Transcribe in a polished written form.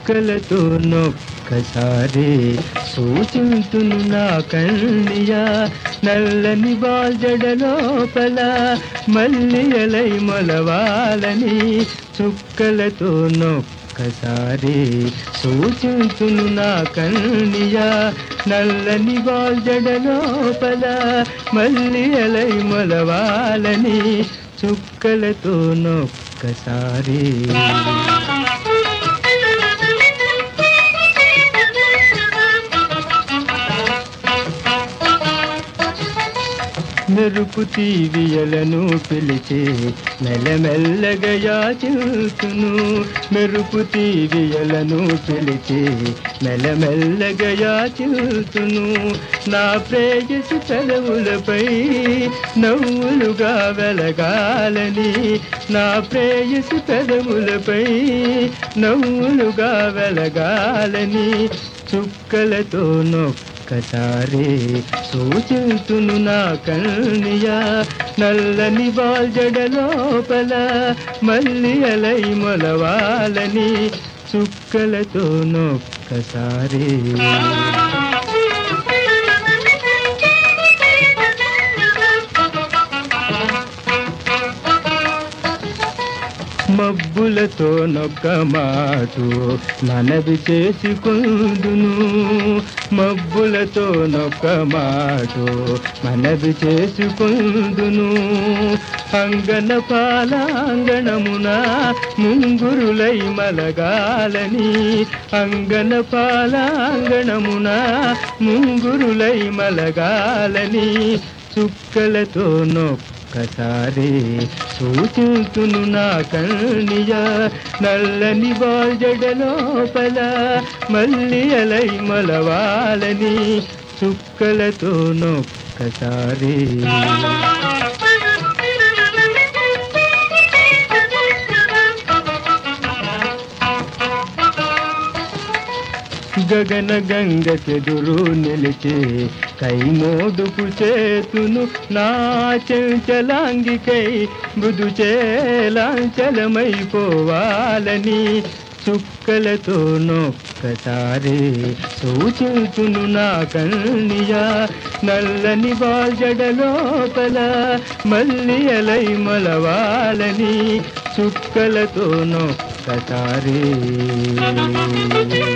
చుక్కలతో నొక్కసారి సూచింతును నా కన్నియా నల్లని బాల్జడ లోపల మల్లియలై మొలవాలని చుక్కలతో నొక్కసారి సూచింతును నా కన్నియా నల్లని బాల్జడ లోపల మల్లియలై మొలవాలని చుక్కలతో నొక్కసారి మెరుపు తీవియలను పిలిచి మెల్లమెల్లగా యాచిల్తును మెరుపు తీవియలను పిలిచి మెల్లమెల్లగా యాచిల్తును నా ప్రేయసి పెదవులపై నవ్వులుగా వెలగాలని నా ప్రేయసి పెదవులపై నవ్వులుగా వెలగాలని చుక్కలతో ఒక్కసారి సూచింతును నా కన్నియా నల్లని బాల్జడ లోపల మల్లియలై మొలవాలని చుక్కలతో ఒక్కసారి మబ్బులతో నొక్క మాటు మనవి చేసుకుందును మబ్బులతో నొక్క మాటు మనవి చేసుకుందును అంగన పాలాంగణమున ముంగురులై మలగాలని అంగన పాలాంగణమున ముంగురులై మలగాలని చుక్కలతో ఒక్కసారి సూచింతును నా కన్నియా నల్లని బాల్జడ లోపల మల్లియలై మొలవాలని చుక్కలతో ఒక్కసారి గగన గంగకెదురు నిలిచి కైమోదుపు చేతును నా చంచలాంగికై మృదు చేలాంచలమైపోవాలని చుక్కలతో ఒక్కసారి సూచింతును నా కన్నియా నల్లని బాల్జడ లోపల మల్లియలై మొలవాలని చుక్కలతో ఒక్కసారి